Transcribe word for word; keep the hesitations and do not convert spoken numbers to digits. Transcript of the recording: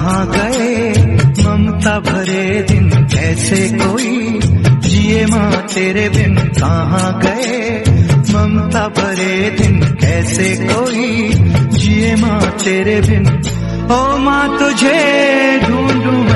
कहाँ गए ममता भरे दिन, कैसे कोई जिए माँ तेरे बिन। कहाँ गए ममता भरे दिन, कैसे कोई जिए माँ तेरे बिन। ओ माँ तुझे ढूंढूं